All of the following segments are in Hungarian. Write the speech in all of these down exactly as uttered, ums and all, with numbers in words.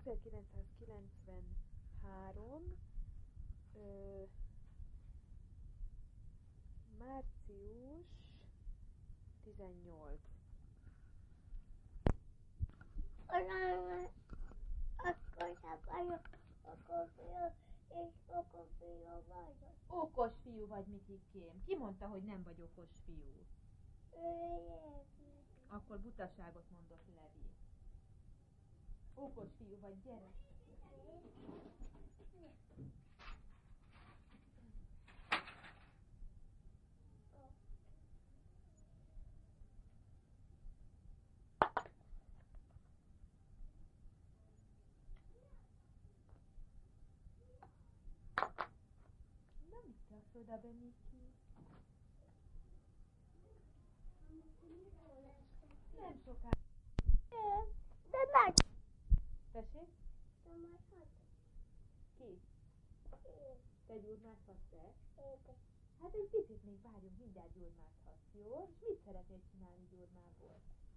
ezerkilencszázkilencvenhárom ö, március tizennyolc. Akkor sem vagyok okos fiú, és okos fiú vagyok. Okos fiú vagy, Mikikém. Ki mondta, hogy nem vagy okos fiú? Akkor butaságot mondott Levi. Okos fiú vagy, gyere! Na, mit raksz oda be, Miki? Nem sokára. De nagy. Tessék? De majd hagyom. Ki? Te gyurmázhatsz-e? Igen. Hát egy picit még várjunk, mindjárt gyurmázhatsz, jó? És mit szeretnél csinálni gyurmából?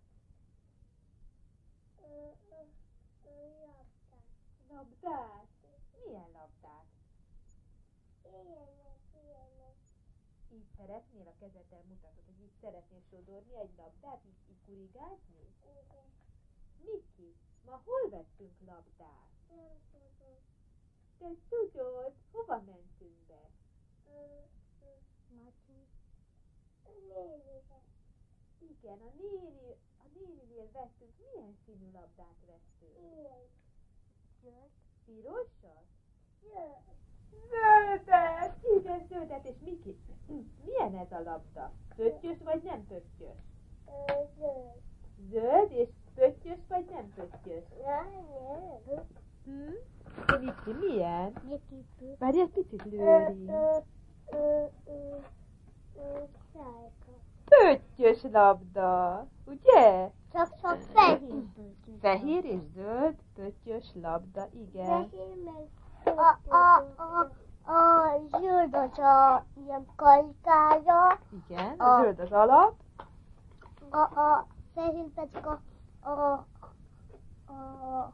Ö, ö, ö, labdát. Labdát? Milyen labdát? Ilyenek, ilyenek. Így szeretnél, a kezeddel mutatod, hogy így szeretnél sodorni egy labdát, így, így kurigázni? Igen. Miki, ma hol vettünk labdát? Nem tudom. Te tudod, hova mentünk be? Ö, ö, Matyi. nénihez. Igen, a néni, a néninél vettünk. Milyen színű labdát vettünk? Ilyen. Zöld. Pirosat? Zöld. Zöldet! Igen, zöldet. És Miki, milyen ez a labda? Pöttyös vagy nem pöttyös? Ö, zöld. Zöld és pöttyös vagy nem pöttyös? Nem, nem. Hm? De Miki, milyen? Gyekítő. Várj egy picit, Ö, Lőri. ö, ö, ö, ö, sárga. Pöttyös labda, ugye? Csak-csak fehér. Fehér és zöld, pöttyös labda, igen. Fehér meg a, a, a, a zöld az a ilyen karikája, Igen, A- a zöld az alap. a, a fehér pedig a, a, a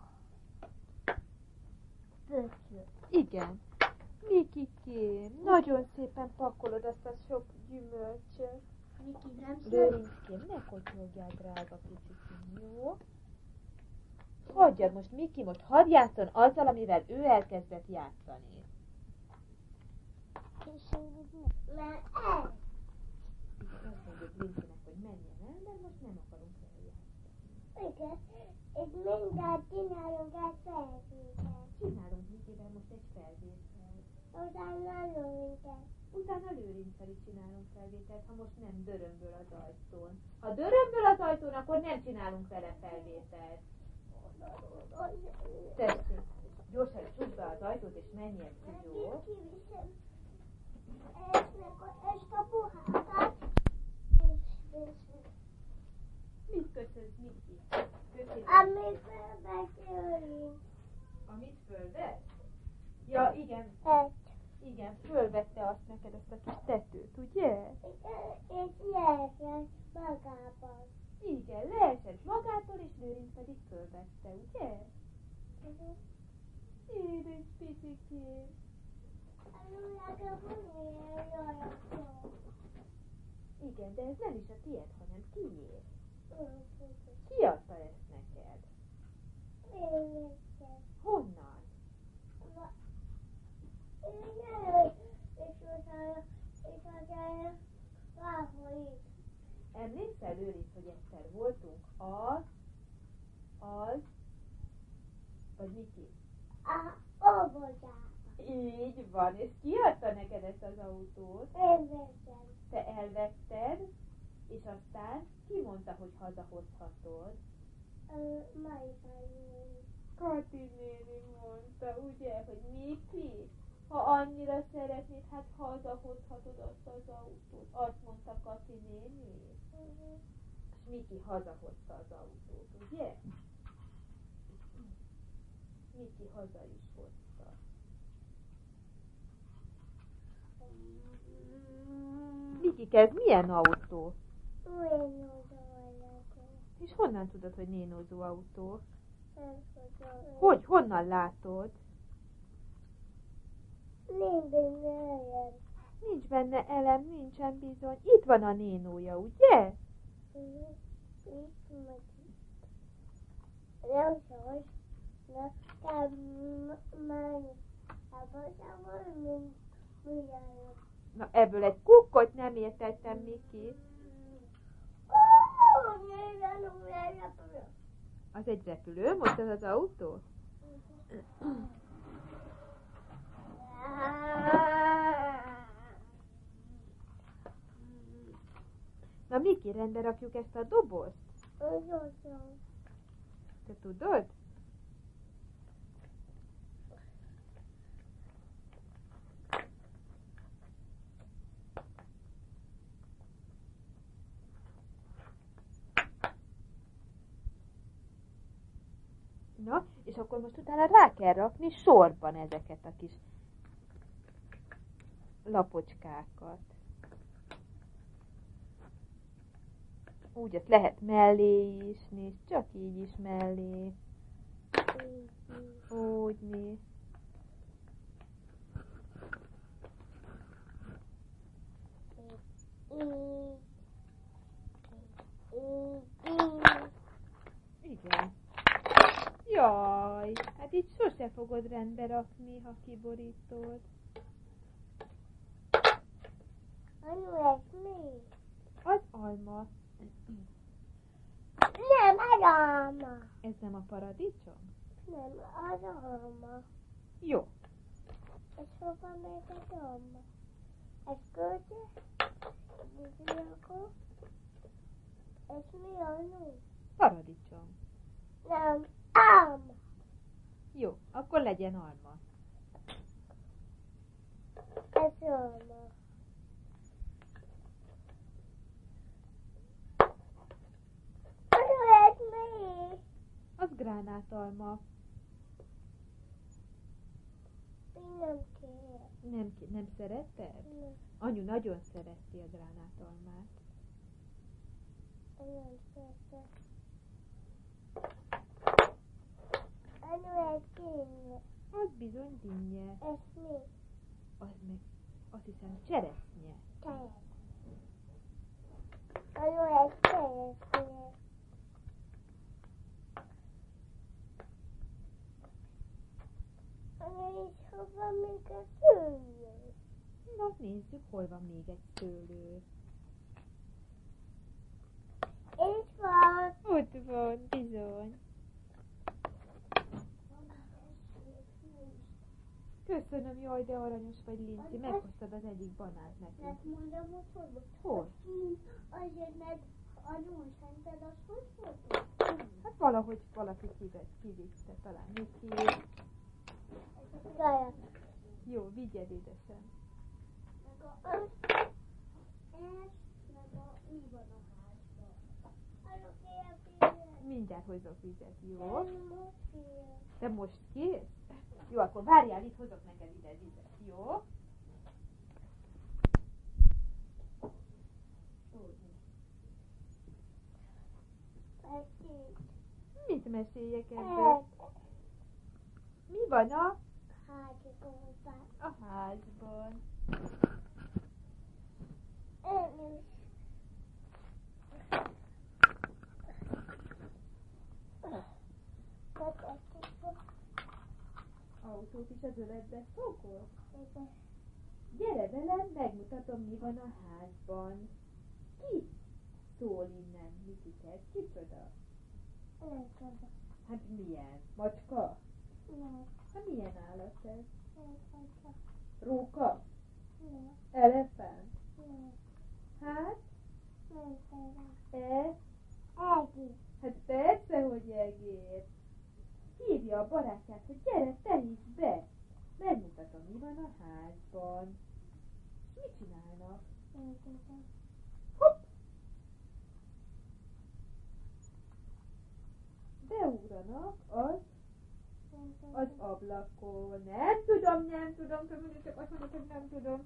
pöttyös. Igen. Mikikém, nagyon szépen pakolod azt a sok gyümölcsöt. Miki nem Lőrincském, ne kocsogjál, drága kicsikém, jó? Hagyjad most, Miki, most hadd játszon azzal, amivel ő elkezdett játszani. Mert ez. Igen, azt mondjuk Linkinek, hogy menjen el, de most nem akarunk eljátszani. Igen, és mindent csinálunk egy felvételt. Csinálunk Mikivel most egy felvételt. Utána lőrinket. Utána Lőrinccel is csinálunk felvételt, ha most nem dörömböl az ajtón. Ha dörömböl az ajtón, akkor nem csinálunk vele felvételt. Tessék, gyorsan csukd be az ajtót és menjen ki, jó? Kiviszem ezt a pohátát, és Mit köszönsz, Miki? Köszönöm. amit felveszünk. Amit fölvett? Ja, igen, Egy. igen, fölvette azt neked, ezt a kis tetőt, ugye? És lehessen magában. Igen, leesett magától, és Lőrinc pedig fölvette, ugye? Édes picikém. Igen, de ez nem is a tiéd, hanem tiéd. Ki adta ezt neked? Honnan? Emlékszel, Lőrinc, hogy egyszer voltunk az, az, vagy Miki? Így van, és ki adta neked ezt az autót? Te elvetted, és aztán ki mondta, hogy hazahozhatod? Kati néni mondta, ugye, hogy Miki, ha annyira szeretnéd, hát hazahozhatod azt az autót. Azt mondta Kati néni. És Miki hazahozta az autót, ugye? Miki haza is hozta. Miki, ez milyen autó? És honnan tudod, hogy nénózó autó? Hogy? Honnan látod? Nincs benne elem. Nincs benne elem, nincsen bizony. Itt van a nénója, ugye? Itt vagy. Nem szólsz. Na, te már abban mint ugyanaz. Na ebből egy kukkot nem értettem, Miki. Az egy repülő? Most ez az autó? Na Miki, rendbe rakjuk ezt a dobozt? Te tudod? Na, és akkor most utána rá kell rakni sorban ezeket a kis lapocskákat. Úgy, ezt lehet mellé is, nézd, csak így is mellé. Úgy nézd. Igen. Jaj, hát így sose fogod rendbe rakni, ha kiborítod. Anyu, ez mi? Az alma. Nem, az alma. Ez nem a paradicsom? Nem, az alma. Jó. Ez hova megy az alma? Ez költő? Ez akkor? Ez mi, anyu? Paradicsom. Nem, alma. Jó, akkor legyen alma. Ez alma. Anyu, ez mi? Az gránátalma. Én nem kérem. Nem, ki- nem szereted? Nem, Anyu nagyon szereti a gránátalmát. én nem szeretem. Anyu, ez kéne. Az bizony dinnye. Ez mi? Az meg, azt hiszem, cseresznye. Teljes. Anyu, ez teljes. Anyu, és hova még a szőlő? Na, nézzük, hol van még egy szőlő. Itt van. Ott van, bizony. Köszönöm, jaj, de aranyos vagy, Linci. Meghoztad az egyik banánt nekünk. Mondom, hogy hogy volt? Hol? Azért, mert anyu szerinted az hogy volt? Hát valahogy valaki kivett, kivitte, talán Miki. Gaja. Jó, vigyed, édesem. Meg a ez, meg a mi van a házban. Anyu, kérem, Mindjárt hozok vizet, jó? most kérem. De most kész? Jó, akkor várjál, itt hozok neked ide vizet, jó? Mit meséljek ebből? Mi van a, a házban? Autót is az övedbe szokol? Gyere velem, megmutatom, mi van a házban. Ki szól innen, Mikike? Kicsoda? Hát milyen? Macska? Hát milyen állat ez? Róka? Elefánt? Hát? E? Hát persze, hogy egér. Hívja a barátját, hogy gyere, te is be. Megmutatom, mi van a házban. Mit csinálnak? Hopp! Beugranak az, az ablakon. Nem tudom, nem tudom, tudom, csak azt mondod, hogy nem tudom.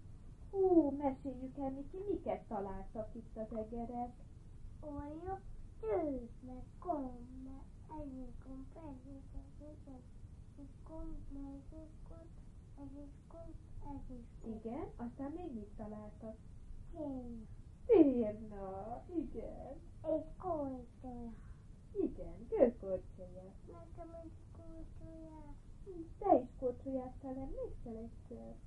Hú, meséljük el, Miki, miket találtak itt az egerek? Olyan, tűz, meg gomb, meg ennyi gomb, ennyi gomb, ennyi gomb, meg ez gomb, ez is gomb, ez is gomb. Igen, aztán még mit találtak? Tényleg. Térna, igen. És kortolja. Igen, gőzkorcsolya. Nekem egy kortolja. Te is korcsolyáztál, emlékszel egyszer?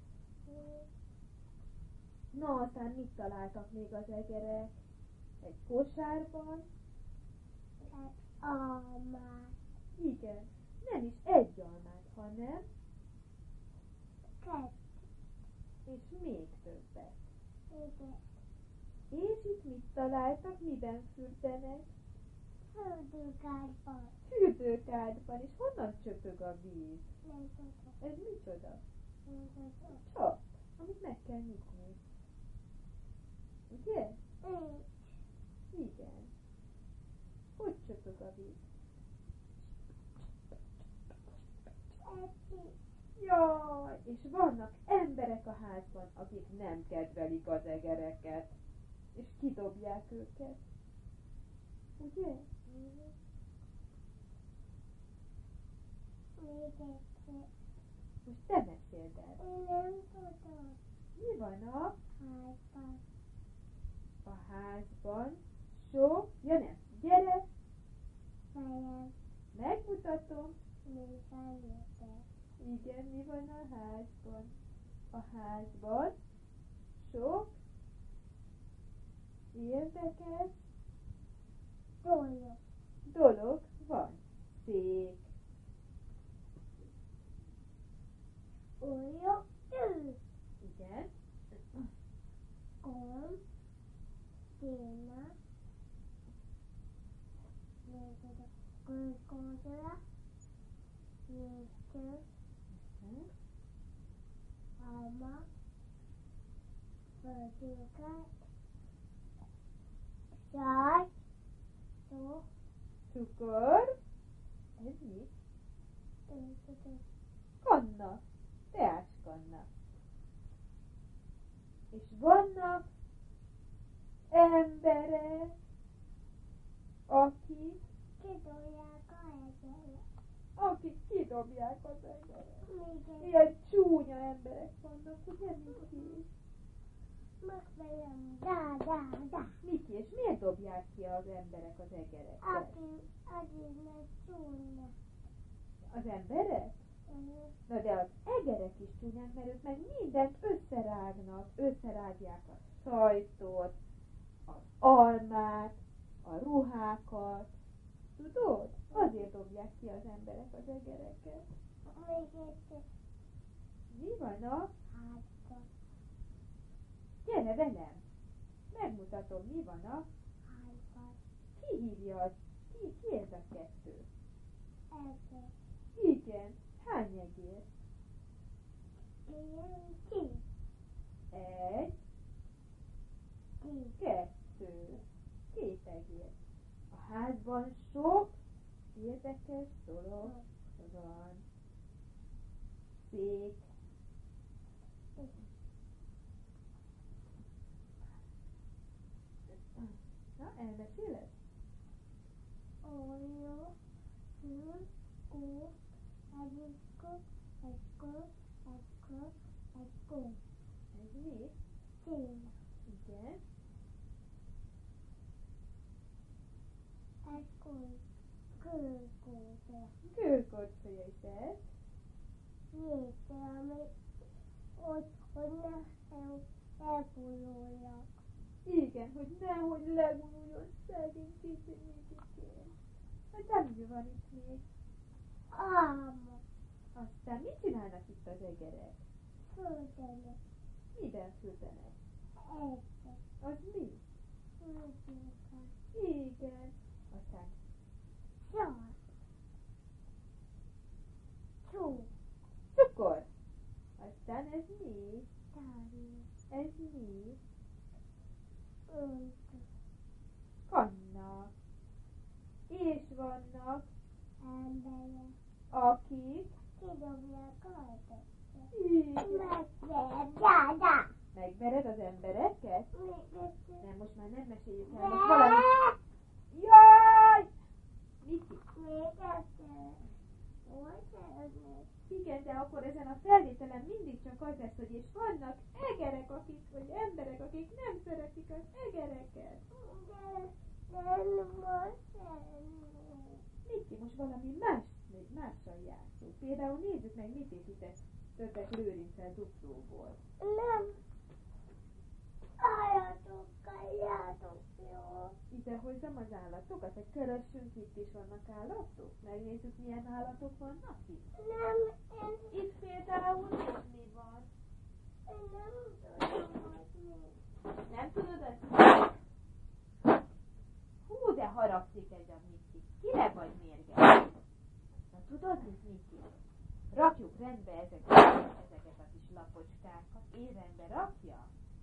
Na, aztán mit találtak még az egerek? Egy kosárban? Egy almát. Igen, nem is egy almát, hanem Kettő. és még többet. Igen. És itt mit találtak, miben fürdenek? Földőkádban. Fürdőkádban, és honnan csöpög a víz? Nem tudom. Ez micsoda? Nem tudom. Csap, amit meg kell nyitni. Ugye? Így. Igen. Hogy csöpög a víz? Egy. Jaj, és vannak emberek a házban, akik nem kedvelik az egereket, és kidobják őket. Ugye? Még egyszer. Most te meséld el. Én nem tudom. Mi van a, Házban. a házban? Sok, ja nem, gyere, Fejem. megmutatom. Még előtte. Igen, mi van a házban? A házban sok érdekes Dolog. dolog van. Szék, Olyan. Ő. igen, Gomb. Téma. Még oda. Gőzgózsola. Jégtő. Alma. Földőket. Saj. Tó. cukor, ez mi? Ő tudom. Kanna, teáskanna. És vannak emberek, akik, Kidolják a egeret. akik kidobják az egeret. Még egy. Ilyen csúnya emberek vannak, ugye, Miki? Megfelelően. Dá, dá, dá. Miki, és miért dobják ki az emberek az egereket? Aki, aki meg csúnya. Az emberek? Na de az egerek is csúnyák, mert ők meg mindent összerágnak, összerágják a sajtot, az almát, a ruhákat. Tudod? Azért dobják ki az emberek az egereket. Még egy. Mi van a? Házban. Gyere velem! Megmutatom, mi van a? Házban. Ki hívja az? Ki, ki ez a kettő? Ezer. Igen. Hány egér? Ilyen tíz. Egy, Tíz. kettő, két egér. A házban sok érdekes dolog van. Szék. Na, elmeséled? Olyó. Hűl. Kó. Egy kó. Egy kó. Egy kó. Egy kó. Ez mi? Téma. Igen. Egy kó. Kőkóta. Gőkorcsolya is ez. Jégte, ami ott, hogy ne el, elfújóljak. Igen, hogy nehogy legululjon szegény kicsi Mikikén. Hát mi van itt még? Álma. Aztán mit csinálnak itt az egerek? Földenek. Miben fürdenek? Egyszer. Az mi? Földenek. Igen. Aztán Saj. Csó. cukor. Aztán ez mi? Tárni. Ez mi? Öntő. Kanna. És vannak, Emberek. akik Kidobják a hajtat. igen. Megver. Dá, dá. Megvered az embereket? Még egyszer. Nem, most már nem meséljük el, most valami... Jaj! életem mindig csak az lesz, hogy és vannak egerek, akik, vagy emberek, akik nem szeretik az egereket. De nem most enni. Miki, most valami más, mással játszunk. Például nézzük meg, mit építettetek Lőrinccel Zuglóból. Nem. Állatokkal járok, jó? Ide hozzam az állatokat, hogy keressünk, itt is vannak állatok. Megnézzük, milyen állatok vannak itt. Nem, én, Itt például itt mi van? én nem tudom, hogy mi. Nem tudod ezt? Hú, de haragszik ez a Miki. Kire vagy mérges? Na tudod mit, Miki? Rakjuk rendbe ezeket, ezeket a kis lapocskákat. Én rendbe rakja?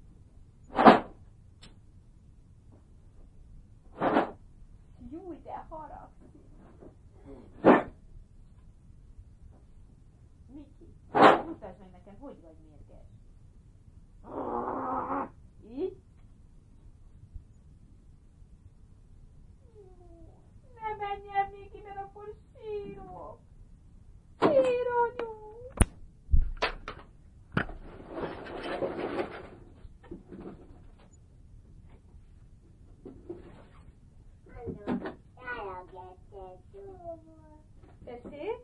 Júj, de haragszik. Miki, mutasd meg nekem, hogy vagy mérges. Így? Ne menj el, Miki, mert akkor sírok. Sír, anyu. Tessék?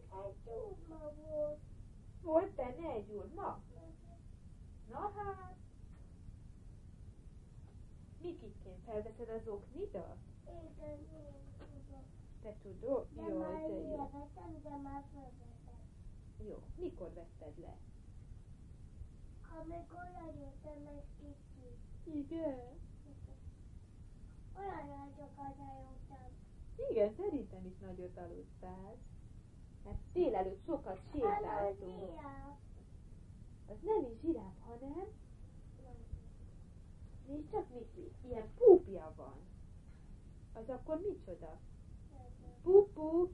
Volt benne egy urma? Na hát. Mikikén felveszed az oknidat? Te tudod? De Jaj, már de jó. élvetem, de már felveszem. Jó, mikor vetted le? Amikor eljöttem egy kicsit. Igen. Olyan nagyokat eljuttam. Igen, szerintem is nagyot aludtál. Mert délelőtt sokat sétáltunk. Az nem is zsiráf, hanem... Nézd csak, Miki, ilyen púpja van. Az akkor micsoda? Pupu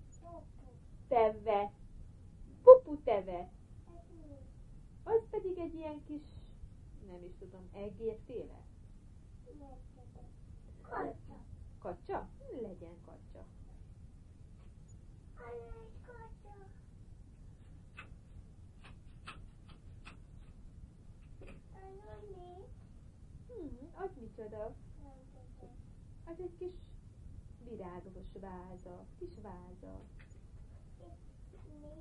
teve. Pupu teve. Az pedig egy ilyen kis, nem is tudom, egérféle. Kacsa. Kacsa? Legyen kacsa. Anya, egy kacsa. Anya, mi? Hmm, az micsoda? Nem tudom. Az egy kis virágos váza, kis váza. Mi?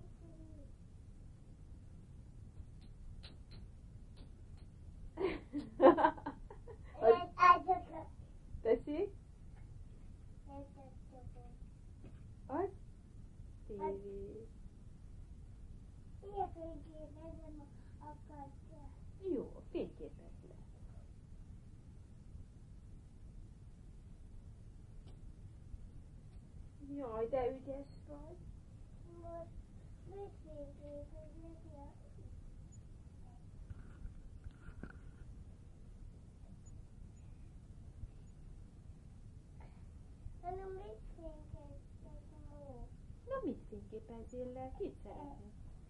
Egy ágyakra. Tessék? Egy ágyakra. Az? Tévé. Ilyen fényképezem a kacsa. Jó, fényképez le. Jaj, de ügyes vagy. Most mit fényképeznek le? Hanem mit fényképeznek most? Na, mit fényképezzél le? Kit szeretnél?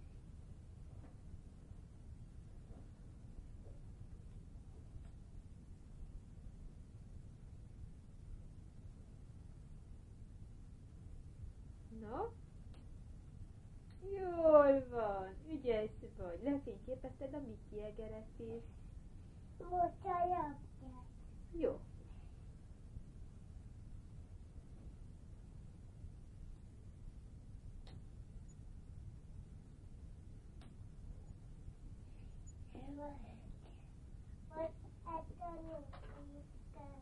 Na? Jól van, ügyes vagy. Lefényképezted a Miki egeret is. Most a labdát. Jó. Most ezt a nyugdíjat.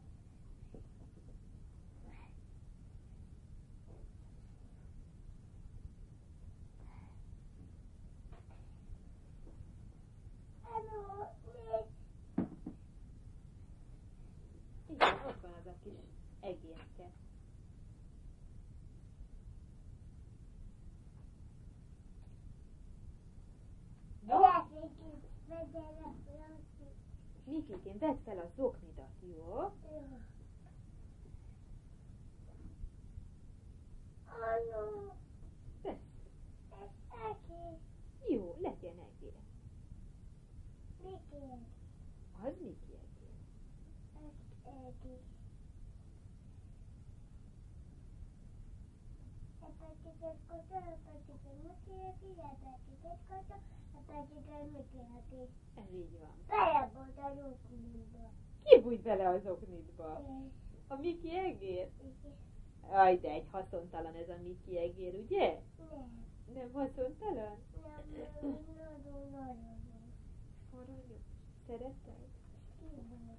Hello, nézd! Igen, ott van az a kis egérke. Mikikén, vedd fel a zoknidat, jó? Anya, Tesz. ez egész. Jó, legyen egér. Mikért? Az Miki egér. Ez egész. Ez egy kicsit kocsa, ez egy kicsit muti, ez egy kicsit kocsa, Hát pedig elmegyek. Ez így van. Belebont a zoknidba. Ki bújt bele az oknitba? Igen. A Miki egér? Igen. Aj, de egy haszontalan ez a Miki egér, ugye? Nem. Nem haszontalan? Nem, nagyon-nagyon jó. Aranyos. Szereted? Igen.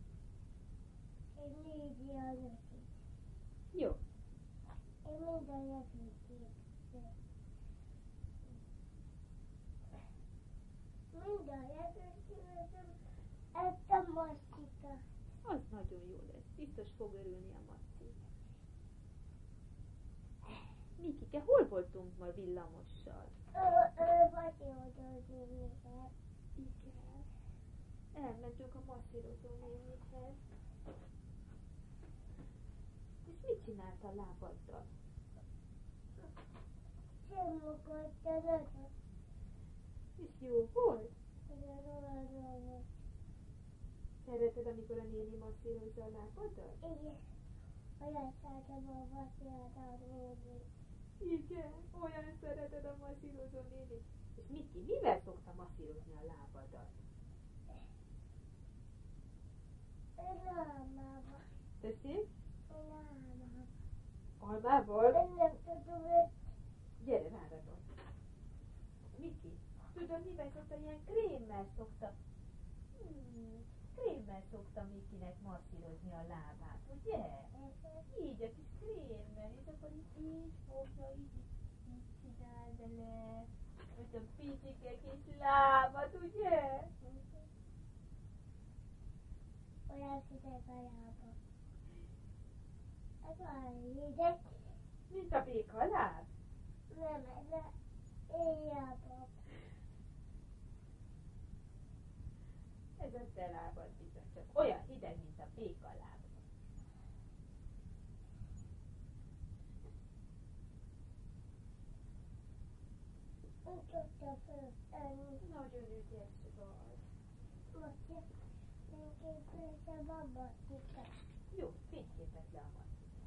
Én négy az Jó. Én minden lepőkét. Minden lepőkét, ezt a maszkita. Az nagyon jó lesz. Biztos fog örülni a Maci. Mikike, hol voltunk ma villamossal? Ő, ő vagy oldalzónéhez. Igen. Elmentünk a masszírozó nénihez. És mit csinált a lábaddal? Csimogatta rajta. És jó volt? Igen. Szereted, amikor a néni masszírozza a lábadat? Igen. Olyan szeretem a vasszírodat nézni. Igen, olyan szereted a masszírozó néni. És Miki, mivel szokta masszírozni a lábadat? Lámával. Tessék? Lámával. Almával? Én nem tudom, hogy Gyere, ráratom. Miki, tudod, mivel szokta, ilyen krémmel szokta. Hmm, krémmel szokta Mikinek masszírozni a lábát, ugye? Így a kis krémmel, és akkor így, így fogja, így, így csinál vele. Most a picsike kis lábat, ugye? olyan szüzek a lába. Ez olyan hideg. Mint a béka láb. Nem, ez a éjjába. Ez a te lábad bizony, csak olyan hideg, mint a béka láb. Úgy tudta föltenni. Nagyon ügyes vagy. Most fényképezem a masszikát. Jó, fényképezd le a masszikát.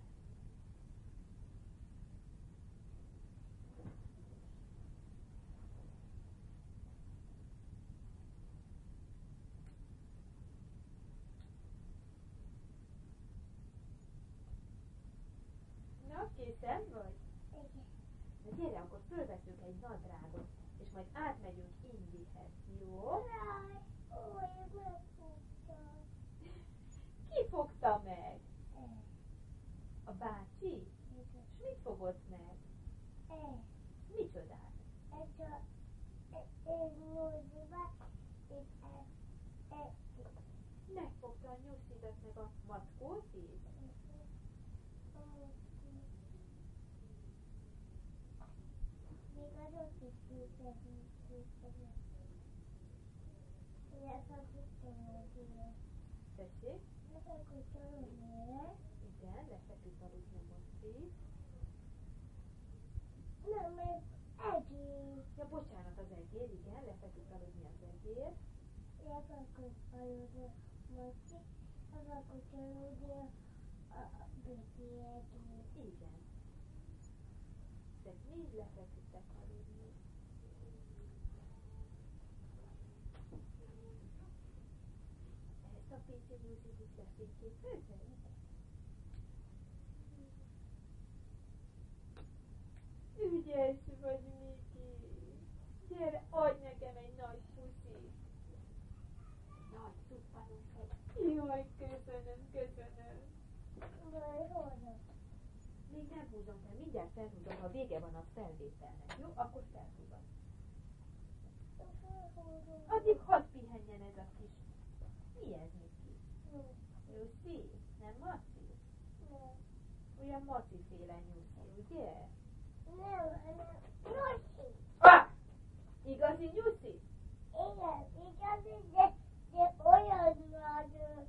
Na, készen vagy? Igen. Na gyere, akkor fölveszünk egy nadrágot, és majd átmegyünk Indihez, jó? Jaj, ó, én megfogtam. Ki fogta meg? Eh, A bácsi? igen. És mit fogott meg? Eh, Micsodát? ez a én nyúlva, és ez, ez, Megfogta a nyugszidat meg a mackót is? még azok is képezni képezni. Ez a kutyológia. Tessék? Ez a kutyológia. Igen, lefeküdt aludni a mocci. Nem, még egész. Ja, bocsánat, az egér, igen, lefeküdt aludni az egér. Ez a kutyológia. Most ez a kutyológia a béki egész. Igen. Tehát mind lefeküdtek aludni. Ezt a pici nyúzit is lefényképezed? Ügyes vagy, Miki! Gyere, adj nekem egy nagy puszit! Nagy szuppanos vagy. Jaj, köszönöm, köszönöm. Majd hozok. Még nem húzom fel, mindjárt felhúzom, ha vége van a felvételnek. Jó, akkor felhúzom. Addig hadd pihenjen ez a kis... Mi ez, Miki? Nyuszi? Nem Maci? Olyan Maci-féle nyuszi, ugye? Nem, hanem Nyuszi. Ah! Igazi nyuszi? Igen, igazi, de, de olyan nagy. ö,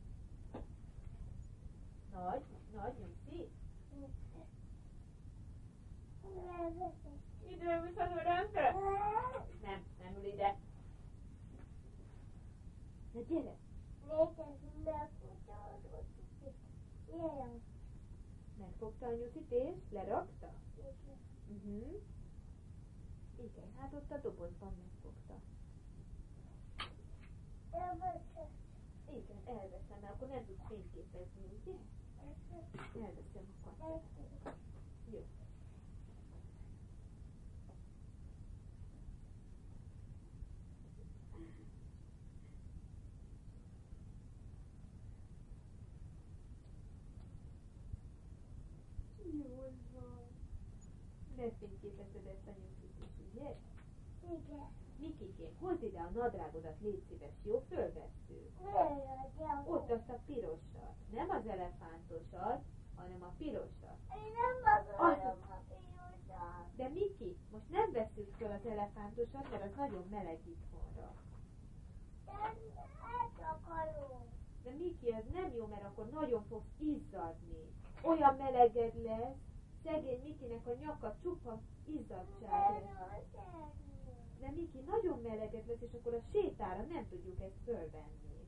Nagy, nagy nyuszi? Nem, Ide ülsz a hörömbe? Nem, nem ül ide. Na gyere! létezik, megfogta. Ilyen. Megfogta a nyuszit és lerakta? Uh-huh. Igen, hát ott a dobozban megfogta. Elveszem. Igen, elveszem, mert akkor nem tudsz fényképezni, ugye? Elveszem a kacsát. Jó. Jól van. Ne fényképezed ezt a nyugodit is, ugye? Igen. Mikikém, hozd ide a nadrágodat, légy szíves, jó? Fölvesszük. Miért? Ott azt a pirosat. Nem az elefántosat, hanem a pirosat. Én nem akarom a pirosat. De Miki, most nem vesszük föl az elefántosat, mert az nagyon meleg itthonra. De ezt akarom. De Miki, ez nem jó, mert akkor nagyon fogsz izzadni. Olyan meleged lesz, szegény Mikinek a nyaka csupa izzadság lesz. De Miki, nagyon meleged lesz, és akkor a sétára nem tudjuk ezt fölvenni.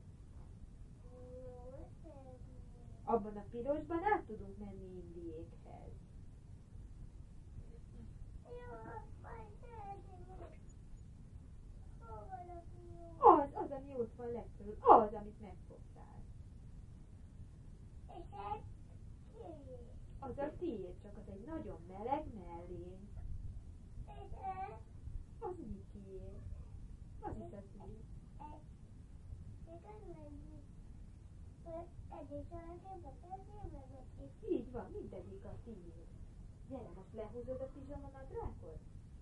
Abban a pirosban át tudunk menni Indiékhez. Az, az, ami ott van legfelül, az, amit megfogtál. És ez ki? Az a tiéd, csak az egy nagyon meleg mellény. És ez? Az Mikié. Az is a tiéd. Így van, mindegyik a tiéd. Gyere, most lehúzod a pizsamanadrágot?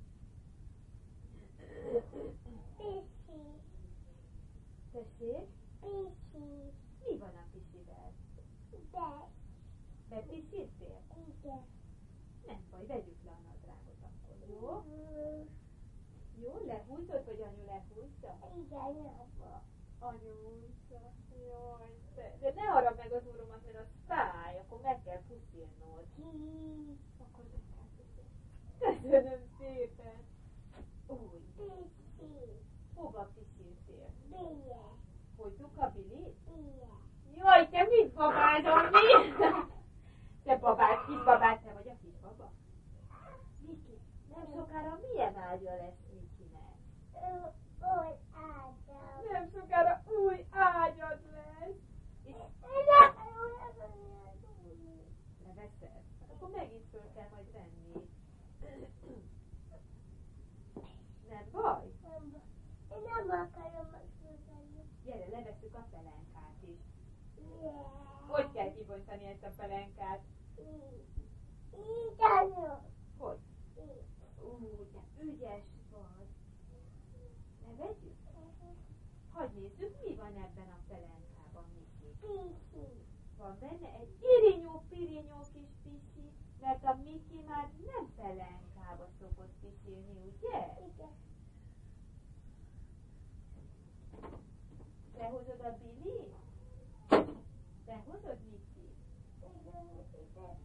Pissi. Tessék? Pissi. Mi van a pisivel? De. Bepisítél? Igen. Nem baj, vegyük le a nadrágot akkor, jó? Jó, lehúzod, vagy anyu lehúzza? Igen, apa. Anyu húzza. Jaj, de, de ne arra meg az orromat, mert az fáj, akkor meg kell puszilnod. Ki. Akkor meg kell puszilnod. Köszönöm szépen. Új, Pissi. hova pisiltél? Bille. Folytuk a bilit? Igen. Jaj, te mit babázol, mi? Te babát, kis babát, te vagy a kis baba? Miki, nem sokára milyen ágya lesz Mikinek? Új ágyam. Nem sokára új ágyad lesz. És Én nem akarom levonni. leveszed? Hát akkor megint föl kell majd venni. Nem baj? Nem baj. Én nem akarom azt mondani. Gyere, levesszük a pelenkát is. Yeah. Hogy kell kibontani ezt a pelenkát? Így anyom. Hogy? Ú, de ügyes vagy. Levegyük? Hadd nézzük, mi van ebben a pelenkában, Miki. Pissi. Van benne egy irinyó-pirinyó kis pisi, mert a Miki már nem pelenkába szokott pisilni, ugye? Igen. Lehozod a Billy? Lehozod, Miki? Igen, igen.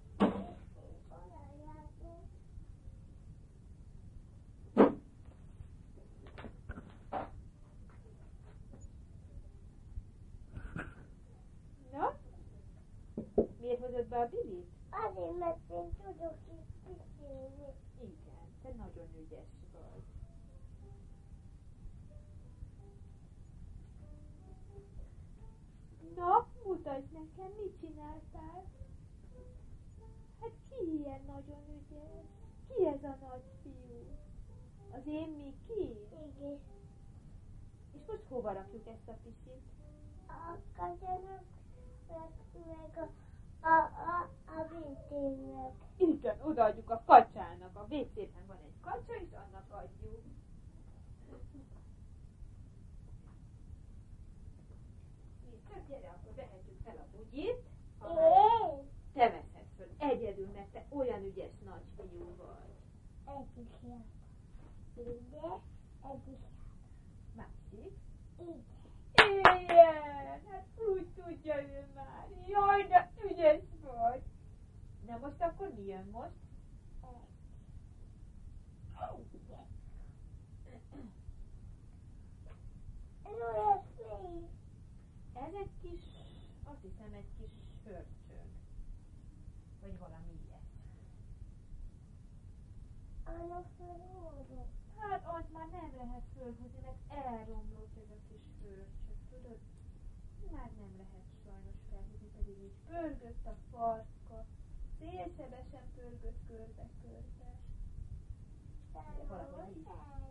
Na? Miért hozod be a Billyt? Azért, mert én tudok is pisilni. Igen, te nagyon ügyes vagy. Na, mutasd nekem, mit csináltál? Hát ki ilyen nagyon ügyes? Ki ez a nagy fiú? Az én Miki? Igen. És most hova rakjuk ezt a pisit? A kacsának, meg, meg a, a, a, a vétének. Igen, odaadjuk a kacsának. A vécében van egy kacsa, és annak adjuk. Nézd, gyere, akkor vehetjük fel a bugyit. Ha már Én? te veszed föl egyedül, mert te olyan ügyes nagy fiú vagy. Egyik hiába. Ide, egyik Másik. ide. Igen, hát úgy tudja ő már. Jaj, de ügyes vagy. Na most akkor mi jön most? Egyik. Ez olyan szép. Ez egy kis, azt hiszem egy kis hörcsög. Vagy valami ilyet. Annak felhordom. most már nem lehet fölhúzni, mert elromlott ez a kis hörcsök, tudod? Már nem lehet sajnos felhúzni, pedig így pörgött a farka. Szélsebesen pörgött körbe-körbe. De valahol így.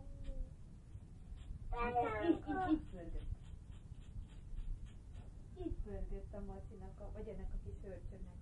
Így, így, így pörgött. Így pörgött a Marcinak, a, vagy ennek a kis hörcsögnek